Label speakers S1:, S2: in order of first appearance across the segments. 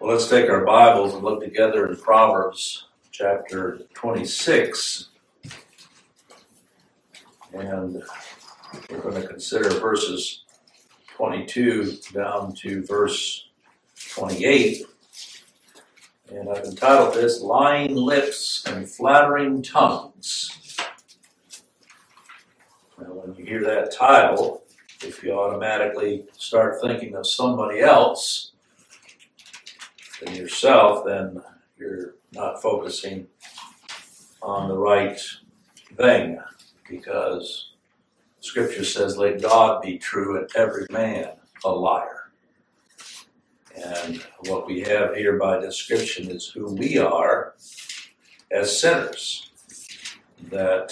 S1: Well, let's take our Bibles and look together in Proverbs chapter 26. And we're going to consider verses 22 down to verse 28. And I've entitled this, Lying Lips and Flattering Tongues. Now, when you hear that title, if you automatically start thinking of somebody else than yourself, then you're not focusing on the right thing, because Scripture says, let God be true and every man a liar. And what we have here by description is who we are as sinners. That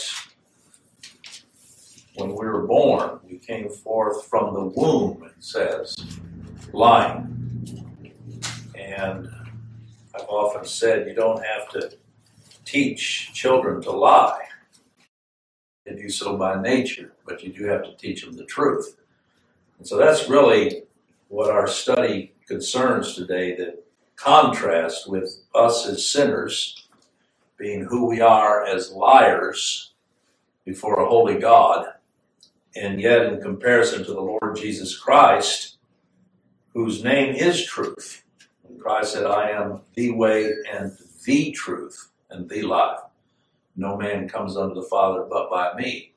S1: when we were born, we came forth from the womb, it says, lying. And I've often said you don't have to teach children to lie. They do so by nature, but you do have to teach them the truth. And so that's really what our study concerns today, the contrast with us as sinners being who we are as liars before a holy God, and yet in comparison to the Lord Jesus Christ, whose name is truth. And Christ said, I am the way and the truth and the life. No man comes unto the Father but by me.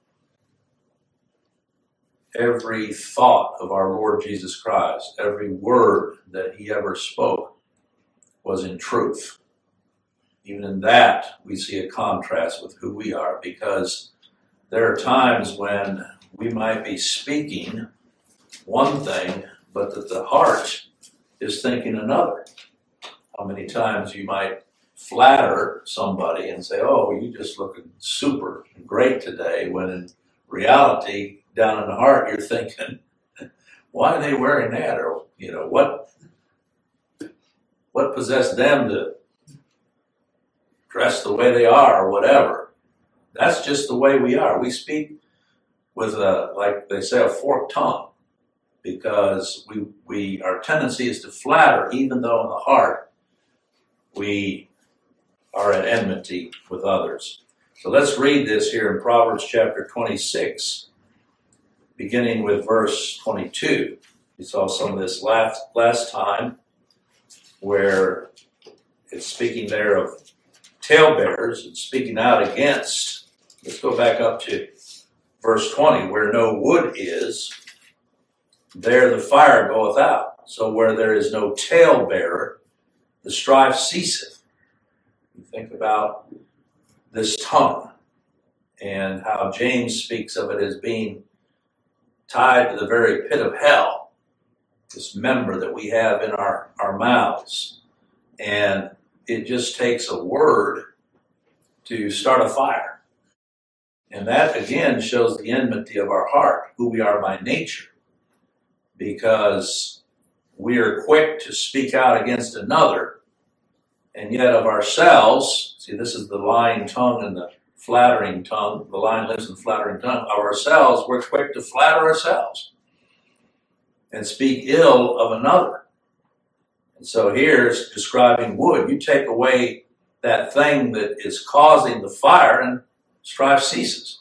S1: Every thought of our Lord Jesus Christ, every word that he ever spoke was in truth. Even in that, we see a contrast with who we are, because there are times when we might be speaking one thing, but that the heart is thinking another. How many times you might flatter somebody and say, oh, you just looking super great today, when in reality, down in the heart, you're thinking, why are they wearing that? Or, what possessed them to dress the way they are, or whatever. That's just the way we are. We speak with like they say, a forked tongue, because our tendency is to flatter, even though in the heart we are at enmity with others. So let's read this here in Proverbs chapter 26, beginning with verse 22. We saw some of this last time, where it's speaking there of talebearers and speaking out against. Let's go back up to verse 20. Where no wood is, there the fire goeth out. So where there is no talebearer, the strife ceaseth. You think about this tongue and how James speaks of it as being tied to the very pit of hell, this member that we have in our mouths. And it just takes a word to start a fire. And that, again, shows the enmity of our heart, who we are by nature, because we are quick to speak out against another, and yet of ourselves, see, this is the lying tongue and the flattering tongue, the lying lips and flattering tongue, of ourselves, we're quick to flatter ourselves and speak ill of another. And so here's describing wood. You take away that thing that is causing the fire, and strife ceases.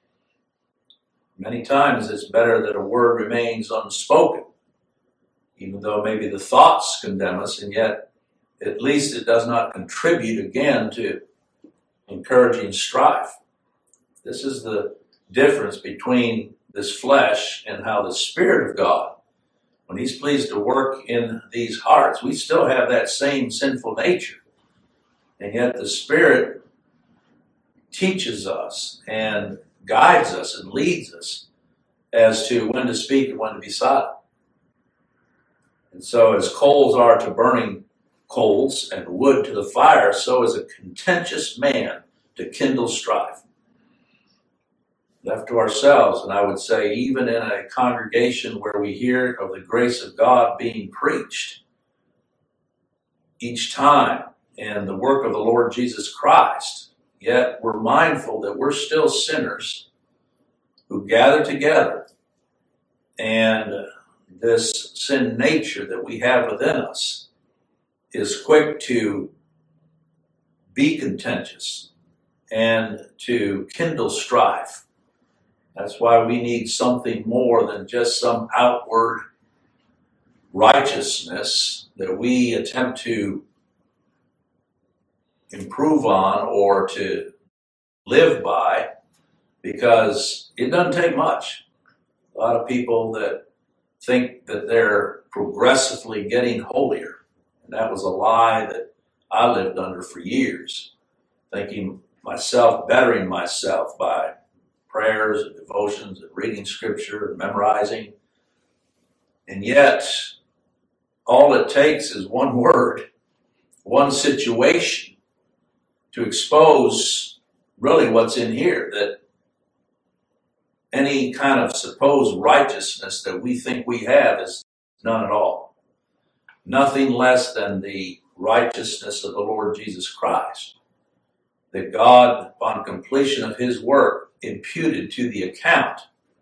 S1: Many times it's better that a word remains unspoken, even though maybe the thoughts condemn us, and yet at least it does not contribute again to encouraging strife. This is the difference between this flesh and how the Spirit of God, when he's pleased to work in these hearts, we still have that same sinful nature. And yet the Spirit teaches us and guides us and leads us as to when to speak and when to be silent. And so as coals are to burning coals and wood to the fire, so is a contentious man to kindle strife. Left to ourselves, and I would say even in a congregation where we hear of the grace of God being preached each time and the work of the Lord Jesus Christ, yet we're mindful that we're still sinners who gather together, and this sin nature that we have within us is quick to be contentious and to kindle strife. That's why we need something more than just some outward righteousness that we attempt to improve on or to live by, because it doesn't take much. A lot of people that think that they're progressively getting holier, and that was a lie that I lived under for years, thinking myself, bettering myself by prayers and devotions and reading scripture and memorizing. And yet, all it takes is one word, one situation to expose really what's in here, that any kind of supposed righteousness that we think we have is none at all. Nothing less than the righteousness of the Lord Jesus Christ, that God, upon completion of his work, imputed to the account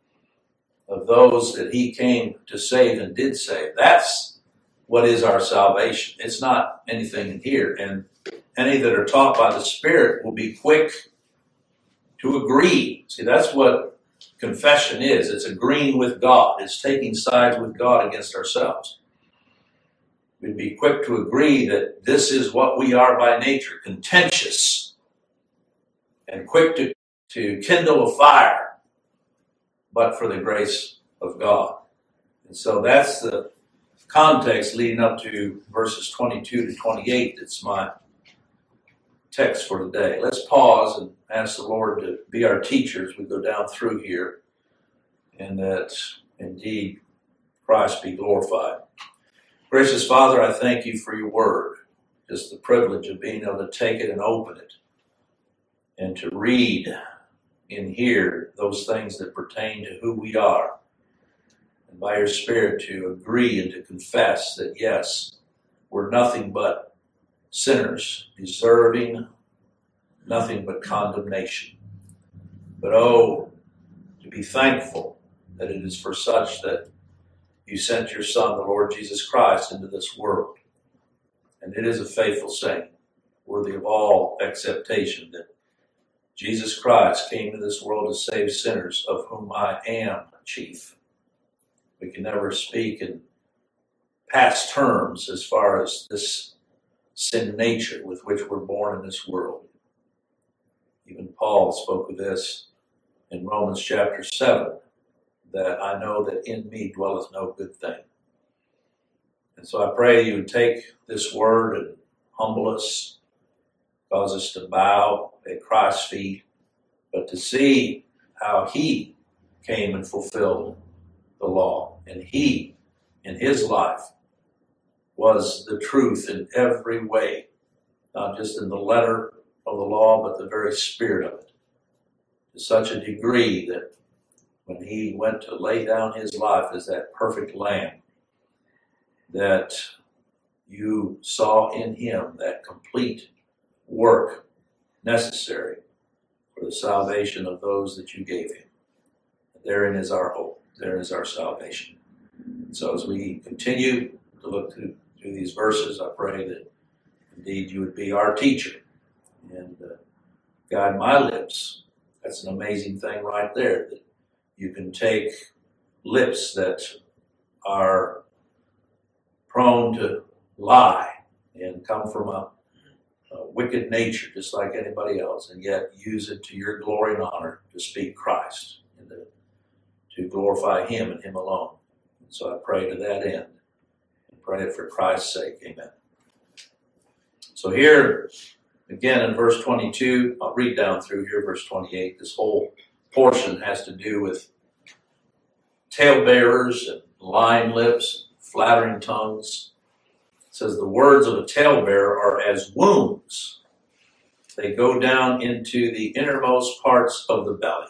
S1: of those that he came to save and did save. That's what is our salvation. It's not anything in here. And any that are taught by the Spirit will be quick to agree. See, that's what confession is. It's agreeing with God. It's taking sides with God against ourselves. We'd be quick to agree that this is what we are by nature, contentious, and quick to kindle a fire, but for the grace of God. And so that's the context leading up to verses 22 to 28. That's my text for today. Let's pause and ask the Lord to be our teacher as we go down through here, and that indeed Christ be glorified. Gracious Father, I thank you for your word, just the privilege of being able to take it and open it and to read and hear those things that pertain to who we are, and by your Spirit to agree and to confess that yes, we're nothing but sinners, deserving nothing but condemnation. But oh, to be thankful that it is for such that you sent your Son, the Lord Jesus Christ, into this world. And it is a faithful saying, worthy of all acceptation, that Jesus Christ came to this world to save sinners, of whom I am chief. We can never speak in past terms as far as this sin nature with which we're born in this world. Even Paul spoke of this in Romans chapter 7, that I know that in me dwelleth no good thing. And so I pray you would take this word and humble us, cause us to bow at Christ's feet, but to see how he came and fulfilled the law. And he, in his life, was the truth in every way, not just in the letter of the law, but the very spirit of it, to such a degree that when he went to lay down his life as that perfect lamb, that you saw in him that complete work necessary for the salvation of those that you gave him. Therein is our hope. Therein is our salvation. So as we continue to look through these verses, I pray that indeed you would be our teacher and guide my lips. That's an amazing thing right there, that you can take lips that are prone to lie and come from a wicked nature just like anybody else, and yet use it to your glory and honor to speak Christ and to glorify him and him alone. And so I pray to that end, and pray it for Christ's sake. Amen. So here again in verse 22, I'll read down through here verse 28. This whole portion has to do with talebearers and lying lips, flattering tongues. It says the words of a talebearer are as wounds. They go down into the innermost parts of the belly.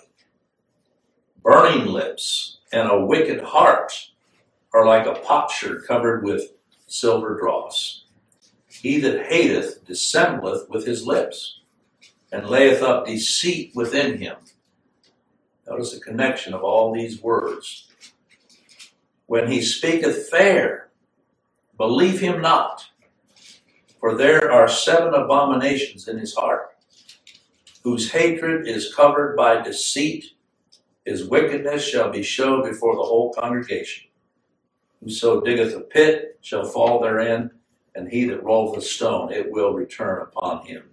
S1: Burning lips and a wicked heart are like a potsherd covered with silver dross. He that hateth dissembleth with his lips, and layeth up deceit within him. Notice the connection of all these words. When he speaketh fair, believe him not. For there are 7 abominations in his heart, whose hatred is covered by deceit. His wickedness shall be showed before the whole congregation. Whoso diggeth a pit shall fall therein, and he that rolleth a stone, it will return upon him.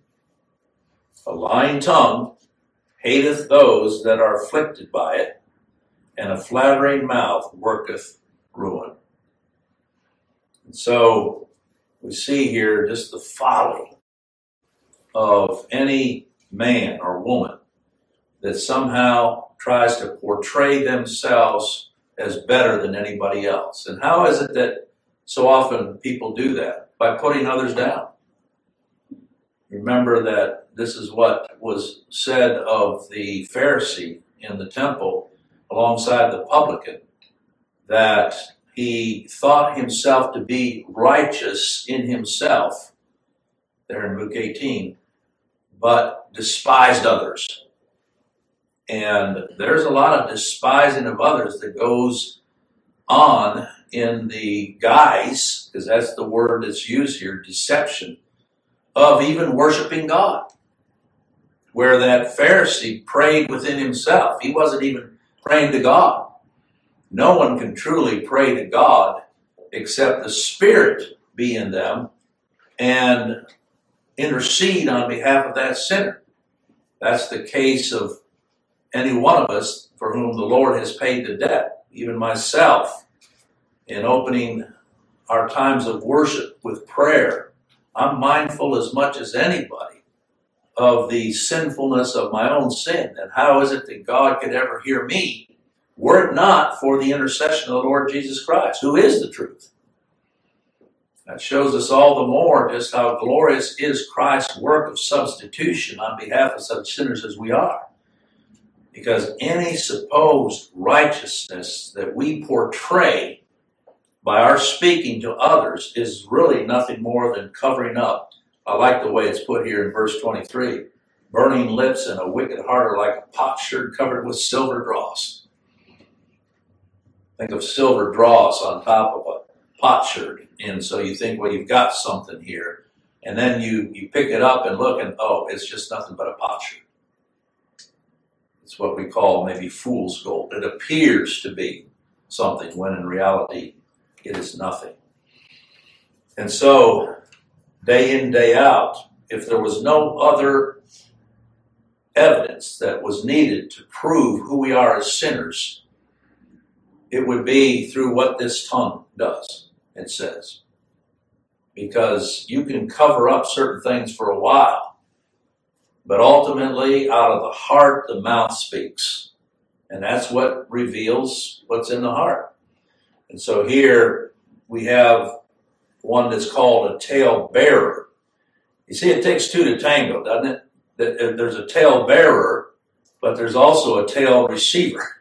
S1: A lying tongue hateth those that are afflicted by it, and a flattering mouth worketh ruin. And so we see here just the folly of any man or woman that somehow tries to portray themselves as better than anybody else. And how is it that so often people do that? By putting others down. Remember that this is what was said of the Pharisee in the temple alongside the publican, that he thought himself to be righteous in himself, there in Luke 18, but despised others. And there's a lot of despising of others that goes on in the guise, because that's the word that's used here, deception, of even worshiping God. Where that Pharisee prayed within himself. He wasn't even praying to God. No one can truly pray to God except the Spirit be in them and intercede on behalf of that sinner. That's the case of any one of us for whom the Lord has paid the debt. Even myself, in opening our times of worship with prayer, I'm mindful as much as anybody of the sinfulness of my own sin. And how is it that God could ever hear me were it not for the intercession of the Lord Jesus Christ, who is the truth? That shows us all the more just how glorious is Christ's work of substitution on behalf of such sinners as we are. Because any supposed righteousness that we portray by our speaking to others is really nothing more than covering up. I like the way it's put here in verse 23. Burning lips and a wicked heart are like a potsherd covered with silver dross. Think of silver dross on top of a potsherd. And so you think, well, you've got something here. And then you pick it up and look and, oh, it's just nothing but a potsherd. It's what we call maybe fool's gold. It appears to be something when in reality it is nothing. And so, day in, day out, if there was no other evidence that was needed to prove who we are as sinners, it would be through what this tongue does, it says. Because you can cover up certain things for a while, but ultimately out of the heart the mouth speaks. And that's what reveals what's in the heart. And so here we have one that's called a tale bearer. You see, it takes 2 to tango, doesn't it? There's a tale bearer, but there's also a tale receiver.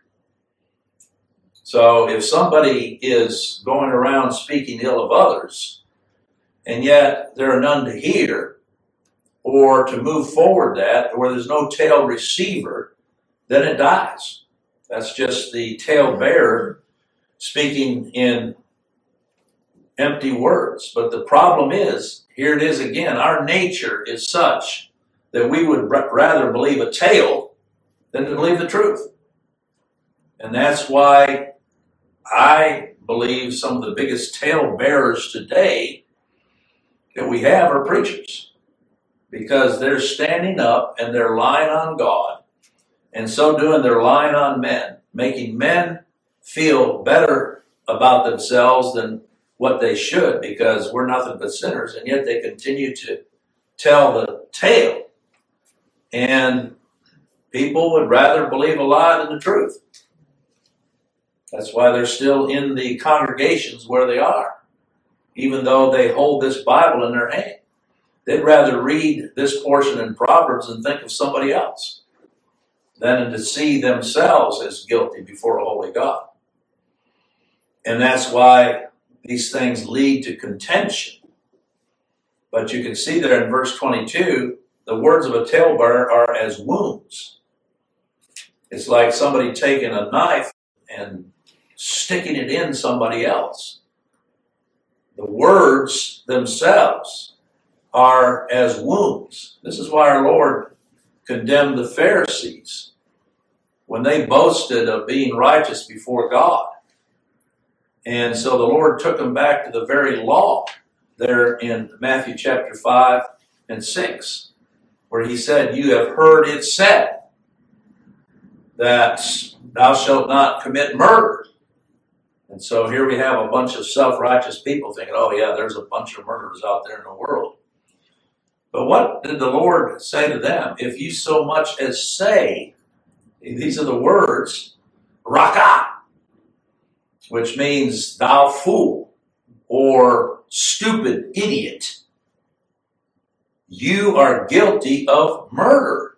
S1: So if somebody is going around speaking ill of others, and yet there are none to hear, or to move forward that, where there's no tale receiver, then it dies. That's just the tale bearer speaking in empty words. But the problem is, here it is again, our nature is such that we would rather believe a tale than to believe the truth. And that's why I believe some of the biggest tale bearers today that we have are preachers. Because they're standing up and they're lying on God. And so doing, they're lying on men, making men feel better about themselves than what they should, because we're nothing but sinners, and yet they continue to tell the tale. And people would rather believe a lie than the truth. That's why they're still in the congregations where they are, even though they hold this Bible in their hand. They'd rather read this portion in Proverbs and think of somebody else than to see themselves as guilty before a holy God. And that's why these things lead to contention. But you can see there in verse 22, the words of a talebearer are as wounds. It's like somebody taking a knife and sticking it in somebody else. The words themselves are as wounds. This is why our Lord condemned the Pharisees when they boasted of being righteous before God. And so the Lord took them back to the very law there in Matthew chapter 5 and 6, where he said, you have heard it said that thou shalt not commit murder. And so here we have a bunch of self-righteous people thinking, oh yeah, there's a bunch of murderers out there in the world. But what did the Lord say to them? If you so much as say, these are the words, raka, which means thou fool or stupid idiot, you are guilty of murder.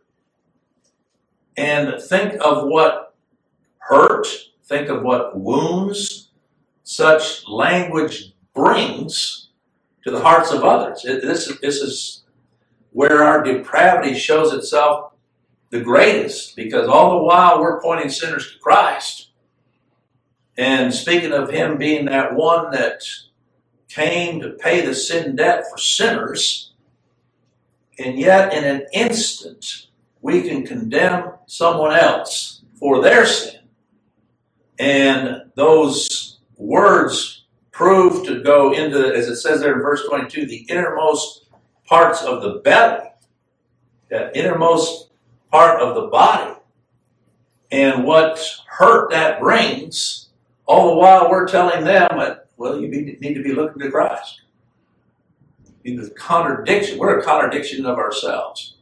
S1: And think of what hurt, think of what wounds such language brings to the hearts of others. This is where our depravity shows itself the greatest, because all the while we're pointing sinners to Christ and speaking of him being that one that came to pay the sin debt for sinners, and yet in an instant we can condemn someone else for their sin. And those words prove to go into, as it says there in verse 22, the innermost parts of the belly, that innermost part of the body, and what hurt that brings, all the while we're telling them that, well, you need to be looking to Christ. The contradiction, we're a contradiction of ourselves.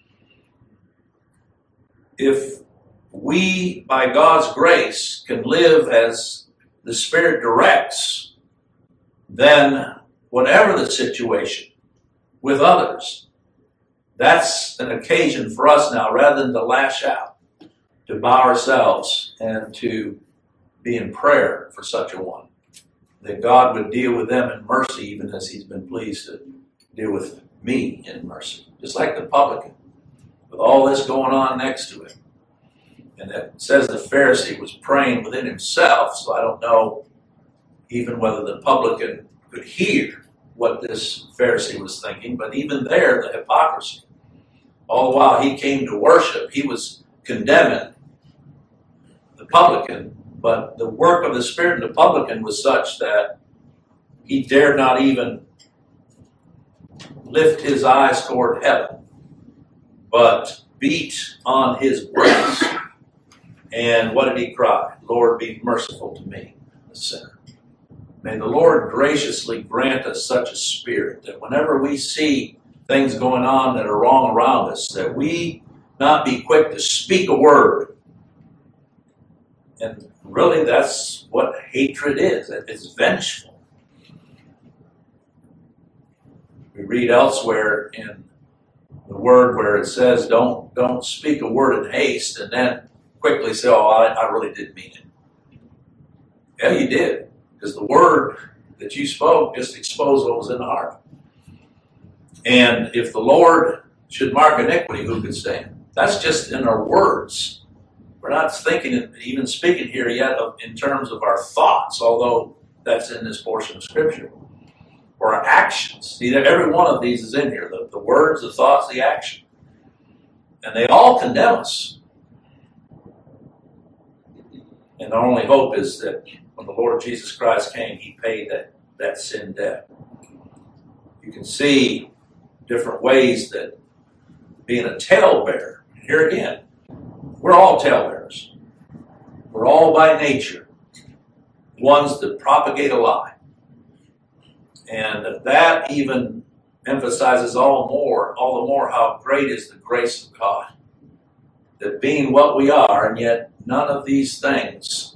S1: If we, by God's grace, can live as the Spirit directs, then whatever the situation with others, that's an occasion for us now, rather than to lash out, to bow ourselves and to be in prayer for such a one, that God would deal with them in mercy, even as he's been pleased to deal with me in mercy. Just like the publican, with all this going on next to him. And it says the Pharisee was praying within himself, so I don't know even whether the publican could hear what this Pharisee was thinking, but even there, the hypocrisy. All the while he came to worship, he was condemning the publican, but the work of the Spirit in the publican was such that he dared not even lift his eyes toward heaven, but beat on his breast. And what did he cry? Lord, be merciful to me, the sinner. May the Lord graciously grant us such a spirit that whenever we see things going on that are wrong around us, that we not be quick to speak a word. And really, that's what hatred is. It's vengeful. We read elsewhere in the word where it says, don't speak a word in haste, and then quickly say, oh, I really didn't mean it. Yeah, you did, because the word that you spoke just exposed what was in the heart. And if the Lord should mark iniquity, who could stand? That's just in our words. We're not thinking, even speaking here yet in terms of our thoughts, although that's in this portion of Scripture. Or our actions. See, every one of these is in here. The words, the thoughts, the action. And they all condemn us. And our only hope is that when the Lord Jesus Christ came, he paid that sin debt. You can see different ways that being a talebearer, here again, we're all talebearers. We're all by nature ones that propagate a lie. And that even emphasizes all the more how great is the grace of God. That being what we are, and yet none of these things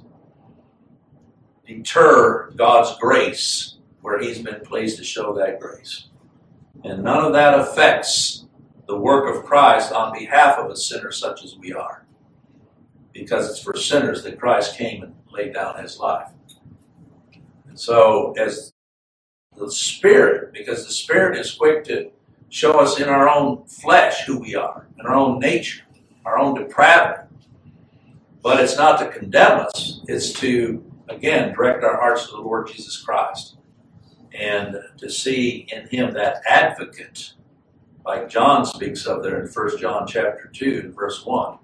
S1: deter God's grace where he's been pleased to show that grace. And none of that affects the work of Christ on behalf of a sinner such as we are. Because it's for sinners that Christ came and laid down his life. And so as the Spirit, because the Spirit is quick to show us in our own flesh who we are, in our own nature, our own depravity. But it's not to condemn us. It's to, again, direct our hearts to the Lord Jesus Christ and to see in him that advocate, like John speaks of there in 1 John chapter 2 and verse 1.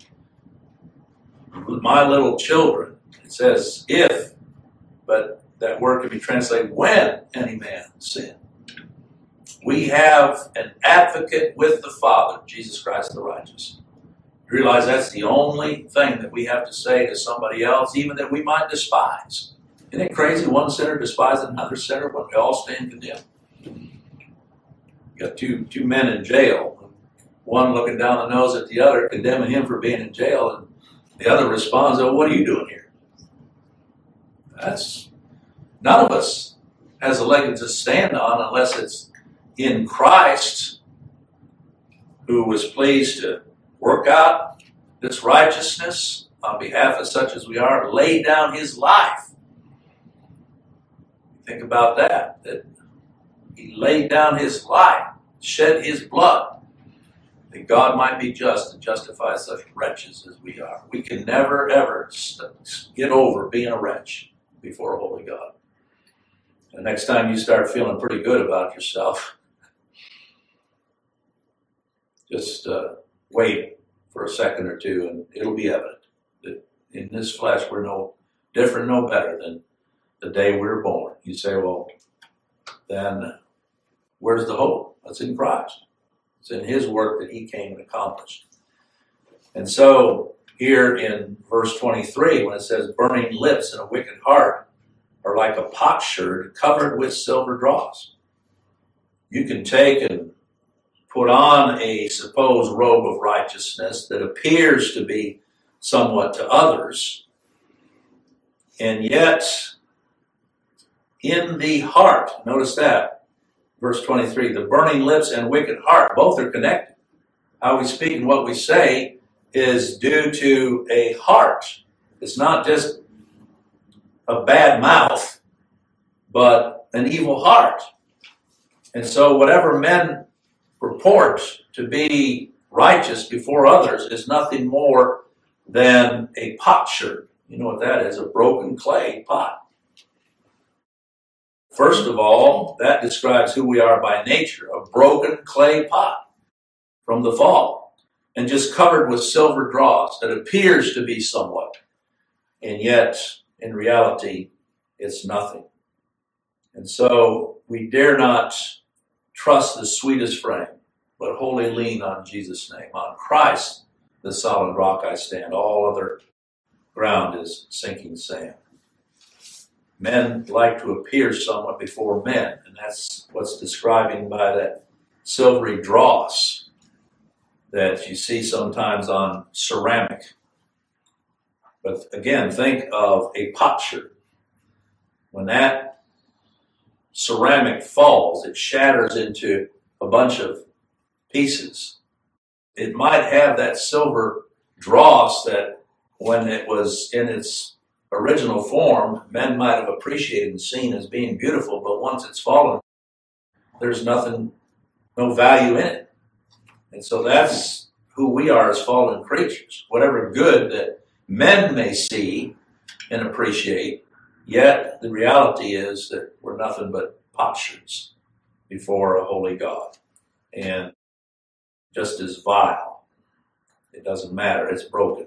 S1: My little children, it says if, but that word can be translated when any man sin. We have an advocate with the Father, Jesus Christ the righteous. You realize that's the only thing that we have to say to somebody else, even that we might despise. Isn't it crazy? One sinner despises another sinner when we all stand condemned. You got two men in jail, one looking down the nose at the other, condemning him for being in jail, and the other responds, "Oh, what are you doing here?" None of us has a leg to stand on unless it's in Christ, who was pleased to work out this righteousness on behalf of such as we are, lay down his life. Think about that he laid down his life, shed his blood, that God might be just and justify such wretches as we are. We can never, ever get over being a wretch before a holy God. The next time you start feeling pretty good about yourself, just wait for a second or two, and it'll be evident that in this flesh we're no different, no better than the day we were born. You say, well, then where's the hope? That's in Christ. It's in his work that he came and accomplished. And so here in verse 23, when it says, burning lips and a wicked heart are like a potsherd covered with silver dross. You can take and put on a supposed robe of righteousness that appears to be somewhat to others, and yet in the heart, notice that, verse 23, the burning lips and wicked heart, both are connected. How we speak and what we say is due to a heart. It's not just a bad mouth, but an evil heart. And so whatever men purport to be righteous before others is nothing more than a potsherd. You know what that is? A broken clay pot. First of all, that describes who we are by nature, a broken clay pot from the fall, and just covered with silver dross that appears to be somewhat, and yet in reality it's nothing. And so we dare not trust the sweetest frame, but wholly lean on Jesus' name. On Christ, the solid rock I stand. All other ground is sinking sand. Men like to appear somewhat before men, and that's what's describing by that silvery dross that you see sometimes on ceramic. But again, think of a potsherd. When that ceramic falls, it shatters into a bunch of pieces. It might have that silver dross that when it was in its original form, men might have appreciated and seen as being beautiful, but once it's fallen, there's nothing, no value in it. And so that's who we are as fallen creatures. Whatever good that men may see and appreciate, yet the reality is that we're nothing but potsherds before a holy God. And just as vile, it doesn't matter, it's broken.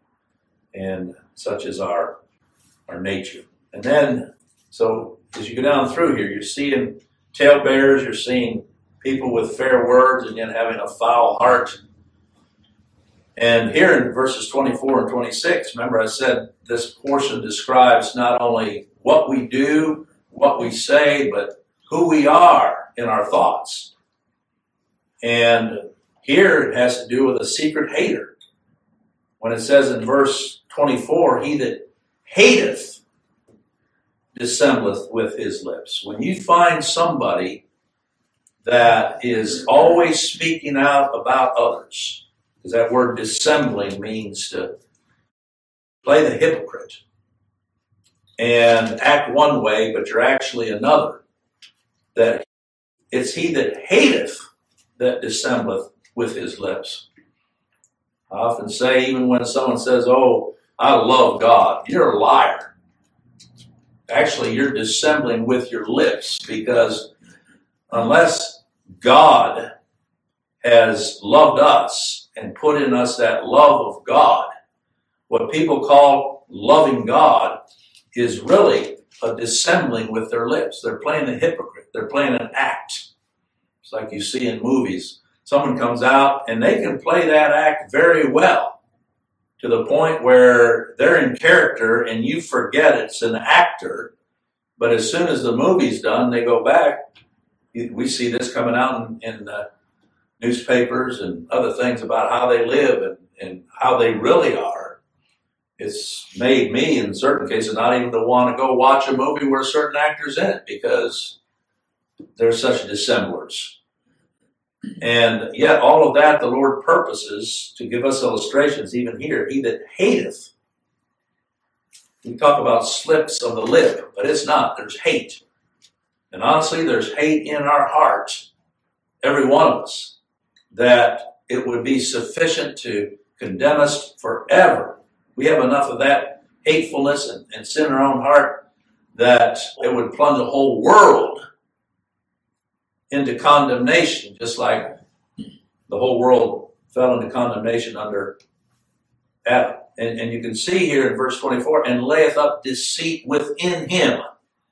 S1: And such is our nature. And then, so as you go down through here, you're seeing talebearers, you're seeing people with fair words and yet having a foul heart. And here in verses 24 and 26, remember I said this portion describes not only what we do, what we say, but who we are in our thoughts. And here it has to do with a secret hater. When it says in verse 24, he that hateth dissembleth with his lips. When you find somebody that is always speaking out about others, because that word dissembling means to play the hypocrite and act one way, but you're actually another, that it's he that hateth that dissembleth with his lips. I often say, even when someone says, oh, I love God, you're a liar. Actually, you're dissembling with your lips, because unless God has loved us and put in us that love of God, what people call loving God is really a dissembling with their lips. They're playing a hypocrite. They're playing an act. It's like you see in movies. Someone comes out and they can play that act very well to the point where they're in character and you forget it's an actor. But as soon as the movie's done, they go back. We see this coming out in newspapers and other things about how they live and how they really are. It's made me, in certain cases, not even to want to go watch a movie where a certain actor's in it, because they're such dissemblers. And yet all of that the Lord purposes to give us illustrations, even here. He that hateth. We talk about slips of the lip, but it's not. There's hate. And honestly, there's hate in our hearts, every one of us, that it would be sufficient to condemn us forever. We have enough of that hatefulness and sin in our own heart that it would plunge the whole world into condemnation, just like the whole world fell into condemnation under Adam. And you can see here in verse 24, and layeth up deceit within him.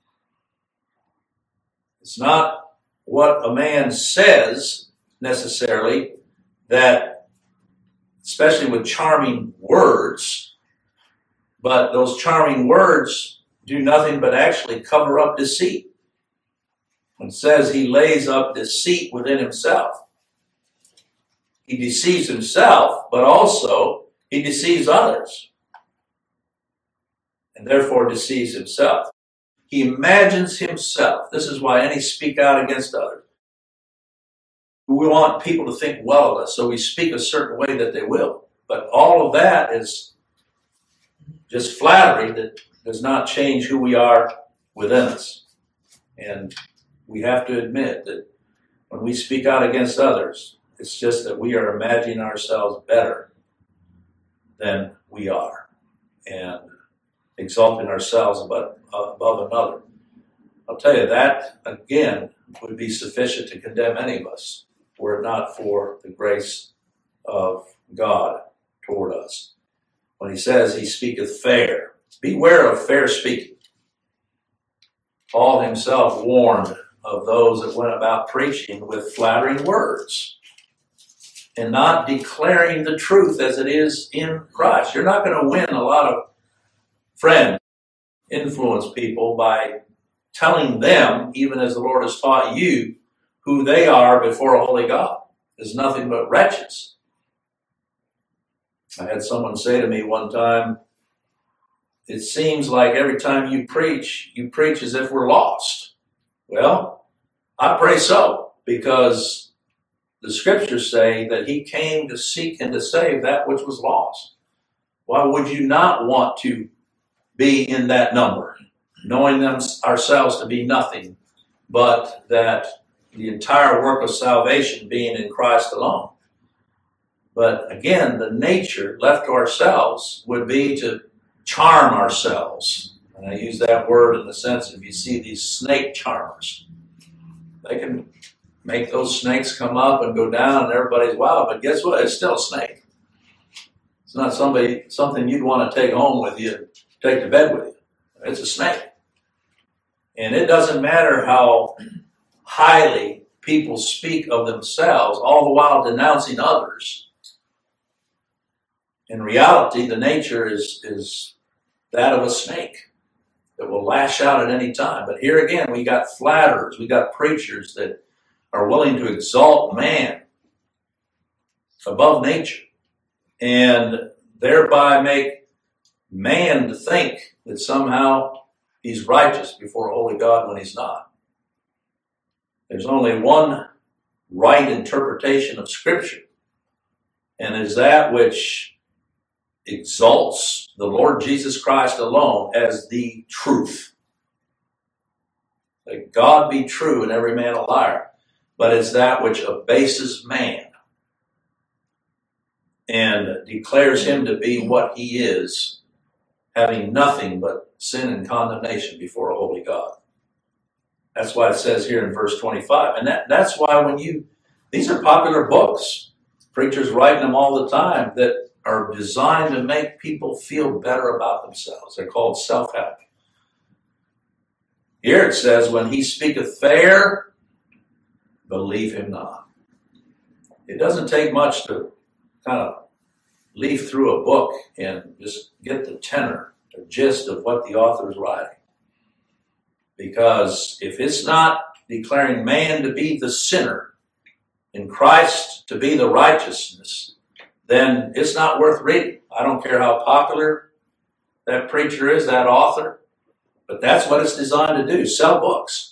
S1: It's not what a man says necessarily, that, especially with charming words, but those charming words do nothing but actually cover up deceit. It says he lays up deceit within himself. He deceives himself, but also he deceives others, and therefore deceives himself. He imagines himself. This is why any speak out against others. We want people to think well of us, so we speak a certain way that they will. But all of that is just flattery that does not change who we are within us. And we have to admit that when we speak out against others, it's just that we are imagining ourselves better than we are and exalting ourselves above another. I'll tell you, that, again, would be sufficient to condemn any of us were it not for the grace of God toward us. When he says he speaketh fair, beware of fair speaking. Paul himself warned of those that went about preaching with flattering words and not declaring the truth as it is in Christ. You're not going to win a lot of friends, influence people by telling them, even as the Lord has taught you, who they are before a holy God. There's nothing but wretches. I had someone say to me one time, it seems like every time you preach as if we're lost. Well, I pray so, because the scriptures say that he came to seek and to save that which was lost. Why would you not want to be in that number, knowing ourselves to be nothing, but that the entire work of salvation being in Christ alone? But again, the nature left to ourselves would be to charm ourselves. And I use that word in the sense, if you see these snake charmers, they can make those snakes come up and go down and everybody's wow, but guess what? It's still a snake. It's not something you'd want to take home with you, take to bed with you. It's a snake. And it doesn't matter how highly people speak of themselves, all the while denouncing others. In reality, the nature is that of a snake that will lash out at any time. But here again, we got flatterers, we got preachers that are willing to exalt man above nature and thereby make man to think that somehow he's righteous before a holy God when he's not. There's only one right interpretation of Scripture, and is that which exalts the Lord Jesus Christ alone as the truth. Let God be true and every man a liar. But it's that which abases man and declares him to be what he is, having nothing but sin and condemnation before a holy God. That's why it says here in verse 25. And that's why these are popular books. Preachers writing them all the time that are designed to make people feel better about themselves. They're called self-help. Here it says, when he speaketh fair, believe him not. It doesn't take much to kind of leaf through a book and just get the tenor, the gist of what the author is writing. Because if it's not declaring man to be the sinner and Christ to be the righteousness, then it's not worth reading. I don't care how popular that preacher is, that author, but that's what it's designed to do, sell books.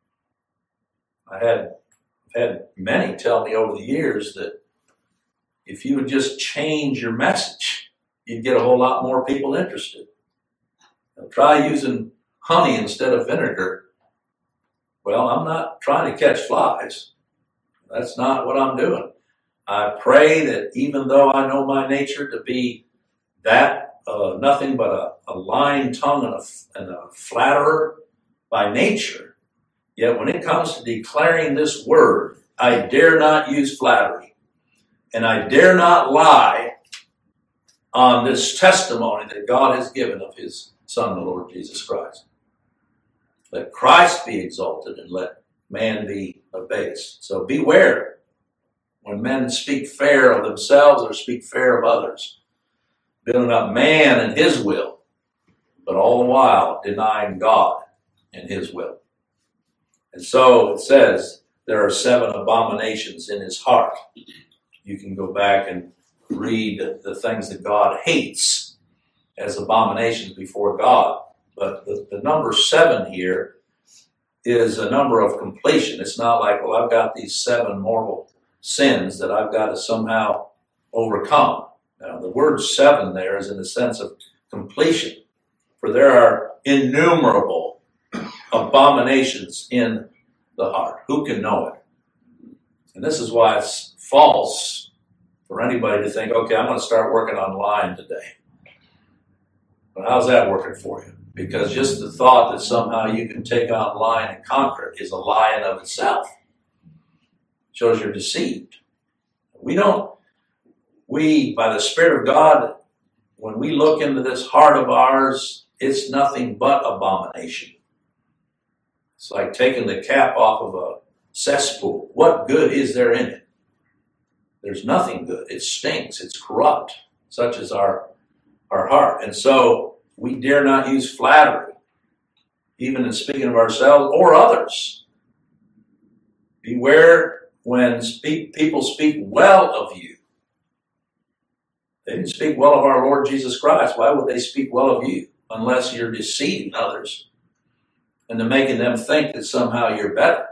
S1: I've had many tell me over the years that if you would just change your message, you'd get a whole lot more people interested. Now, try using honey instead of vinegar. Well, I'm not trying to catch flies. That's not what I'm doing. I pray that even though I know my nature to be that, nothing but a lying tongue and a flatterer by nature, yet when it comes to declaring this word, I dare not use flattery. And I dare not lie on this testimony that God has given of his Son, the Lord Jesus Christ. Let Christ be exalted and let man be abased. So beware when men speak fair of themselves or speak fair of others, building up man and his will, but all the while denying God and his will. And so it says there are 7 abominations in his heart. You can go back and read the things that God hates as abominations before God. But the number 7 here is a number of completion. It's not like, well, I've got these 7 mortal sins that I've got to somehow overcome. Now, the word 7 there is in the sense of completion. For there are innumerable abominations in the heart. Who can know it? And this is why it's false for anybody to think, okay, I'm going to start working on lying today. But how's that working for you? Because just the thought that somehow you can take on lying and conquer it is a lie in of itself. Shows you're deceived. We, by the Spirit of God, when we look into this heart of ours, it's nothing but abomination. It's like taking the cap off of a cesspool. What good is there in it? There's nothing good. It stinks. It's corrupt. Such is our heart. And so we dare not use flattery, even in speaking of ourselves or others. Beware when people speak well of you. They didn't speak well of our Lord Jesus Christ. Why would they speak well of you unless you're deceiving others and to making them think that somehow you're better?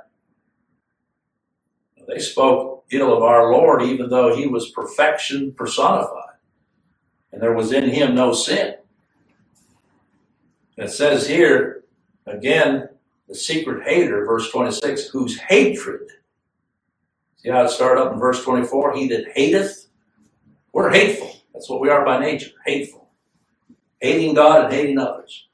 S1: They spoke ill of our Lord even though he was perfection personified and there was in him no sin. And it says here, again, the secret hater, verse 26, whose hatred. See how it started up in verse 24? He that hateth. We're hateful. That's what we are by nature, hateful. Hating God and hating others.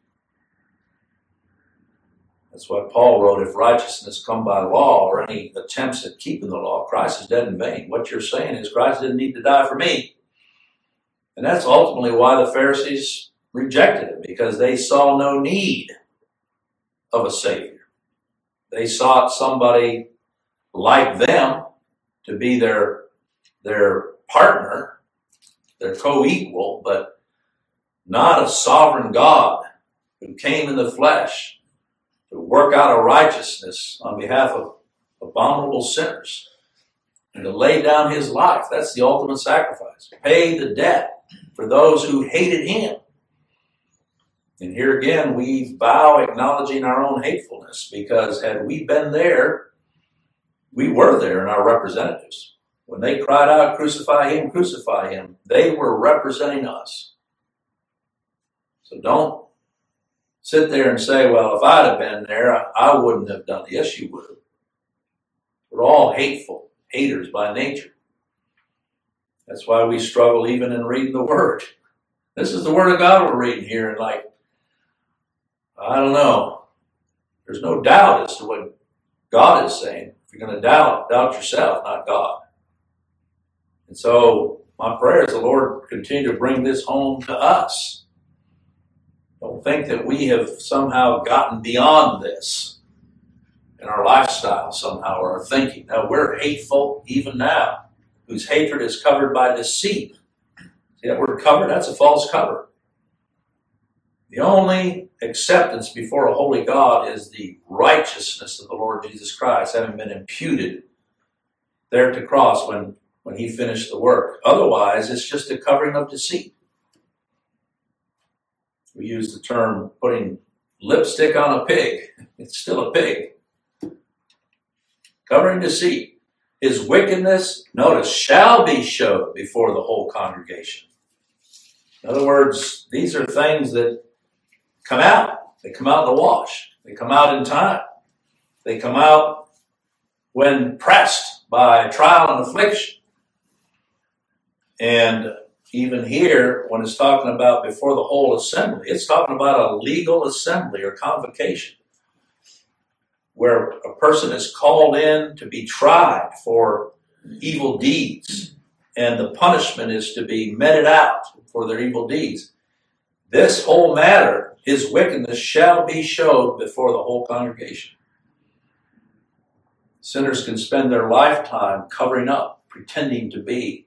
S1: That's why Paul wrote, if righteousness come by law or any attempts at keeping the law, Christ is dead in vain. What you're saying is Christ didn't need to die for me. And that's ultimately why the Pharisees rejected him, because they saw no need of a Savior. They sought somebody like them to be their partner, their co-equal, but not a sovereign God who came in the flesh to work out a righteousness on behalf of abominable sinners and to lay down his life. That's the ultimate sacrifice. Pay the debt for those who hated him. And here again, we bow acknowledging our own hatefulness, because had we been there, we were there in our representatives. When they cried out, crucify him, they were representing us. So don't sit there and say, well, if I'd have been there, I wouldn't have done it. Yes, you would have. We're all hateful, haters by nature. That's why we struggle even in reading the Word. This is the Word of God we're reading here, and like, I don't know. There's no doubt as to what God is saying. If you're going to doubt yourself, not God. And so my prayer is the Lord continue to bring this home to us. Don't think that we have somehow gotten beyond this in our lifestyle somehow, or our thinking. No, we're hateful even now, whose hatred is covered by deceit. See that word covered? That's a false cover. The only acceptance before a holy God is the righteousness of the Lord Jesus Christ, having been imputed there at the cross when he finished the work. Otherwise, it's just a covering of deceit. We use the term putting lipstick on a pig. It's still a pig. Covering deceit. His wickedness, notice, shall be showed before the whole congregation. In other words, these are things that come out. They come out in the wash. They come out in time. They come out when pressed by trial and affliction. And even here, when it's talking about before the whole assembly, it's talking about a legal assembly or convocation where a person is called in to be tried for evil deeds, and the punishment is to be meted out for their evil deeds. This whole matter, his wickedness, shall be showed before the whole congregation. Sinners can spend their lifetime covering up, pretending to be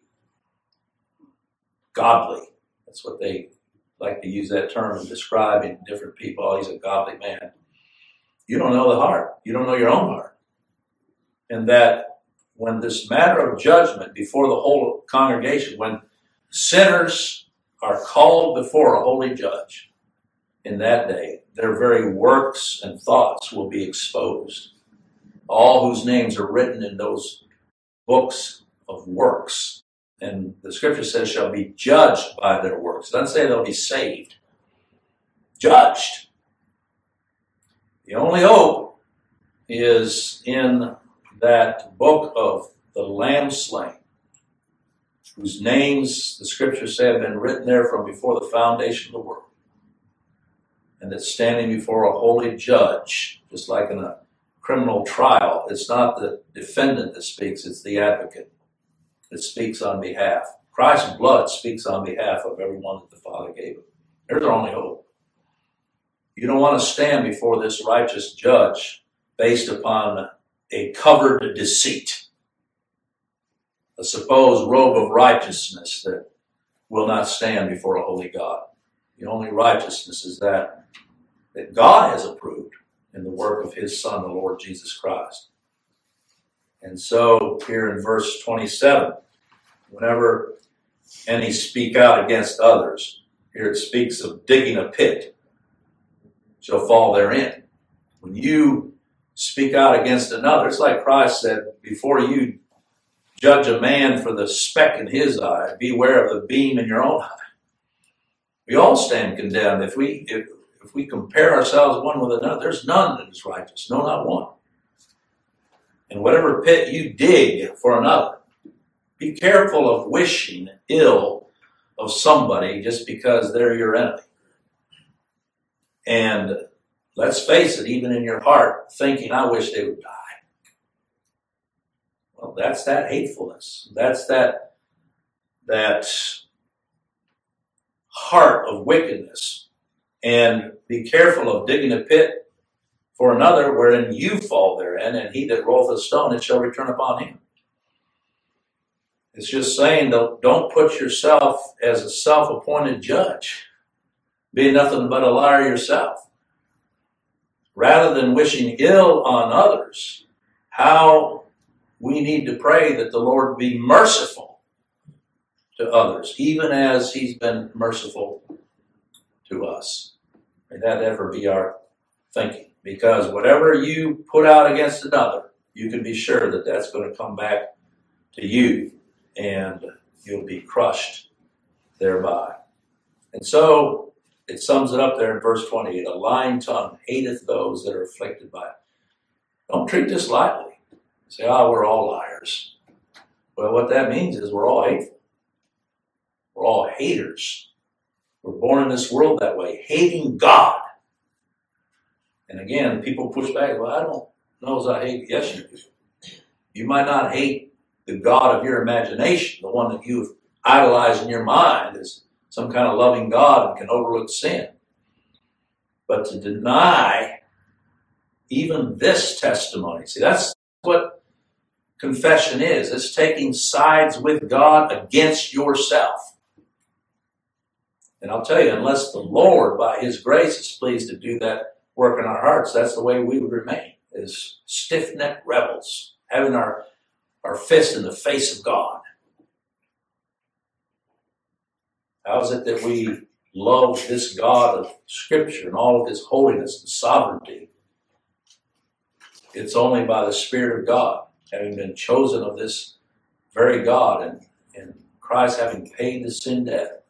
S1: godly. That's what they like to use that term in describing different people. Oh, he's a godly man. You don't know the heart. You don't know your own heart. And that when this matter of judgment before the whole congregation, when sinners are called before a holy judge in that day, their very works and thoughts will be exposed. All whose names are written in those books of works, and the scripture says, shall be judged by their works. It doesn't say they'll be saved. Judged. The only hope is in that book of the Lamb slain, whose names, the scriptures say, have been written there from before the foundation of the world. And that's standing before a holy judge, just like in a criminal trial. It's not the defendant that speaks, it's the advocate that speaks on behalf. Christ's blood speaks on behalf of everyone that the Father gave him. There's our only hope. You don't want to stand before this righteous judge based upon a covered deceit, a supposed robe of righteousness that will not stand before a holy God. The only righteousness is that God has approved in the work of his Son, the Lord Jesus Christ. And so here in verse 27, whenever any speak out against others, here it speaks of digging a pit, shall fall therein. When you speak out against another, it's like Christ said, before you judge a man for the speck in his eye, beware of the beam in your own eye. We all stand condemned. If we compare ourselves one with another, there's none that is righteous, no, not one. And whatever pit you dig for another, be careful of wishing ill of somebody just because they're your enemy. And let's face it, even in your heart, thinking, I wish they would die. Well, that's that hatefulness. That's that heart of wickedness. And be careful of digging a pit for another wherein you fall therein, and he that rolleth a stone, it shall return upon him. It's just saying, don't put yourself as a self-appointed judge, being nothing but a liar yourself. Rather than wishing ill on others, how we need to pray that the Lord be merciful to others, even as he's been merciful to us. May that ever be our thinking. Because whatever you put out against another, you can be sure that that's going to come back to you, and you'll be crushed thereby. And so it sums it up there in verse 28. A lying tongue hateth those that are afflicted by it. Don't treat this lightly. Say, we're all liars. Well, what that means is we're all hateful. We're all haters. We're born in this world that way, hating God. And again, people push back. Well, I don't know as I hate. Yes, you do. You might not hate the God of your imagination, the one that you've idolized in your mind as some kind of loving God and can overlook sin. But to deny even this testimony, see, that's what confession is. It's taking sides with God against yourself. And I'll tell you, unless the Lord, by His grace, is pleased to do that work in our hearts, that's the way we would remain, as stiff-necked rebels, having our fist in the face of God. How is it that we love this God of Scripture and all of His holiness and sovereignty? It's only by the Spirit of God, having been chosen of this very God, and Christ having paid the sin debt.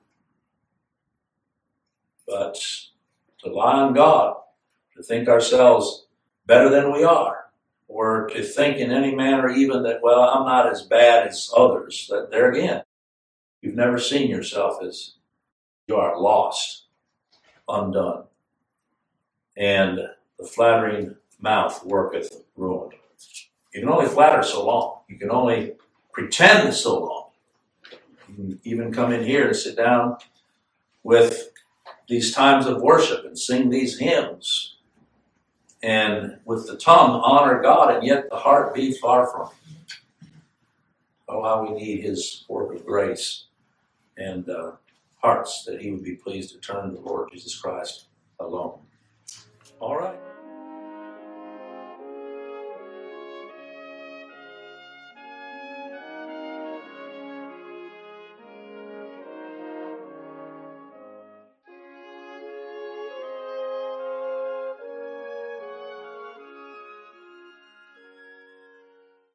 S1: But to lie on God, to think ourselves better than we are, or to think in any manner even that, well, I'm not as bad as others, that there again, you've never seen yourself as you are, lost, undone. And the flattering mouth worketh ruin. You can only flatter so long. You can only pretend so long. You can even come in here and sit down with these times of worship and sing these hymns, and with the tongue honor God, and yet the heart be far from Him. Oh, how we need His work of grace and hearts that He would be pleased to turn to the Lord Jesus Christ.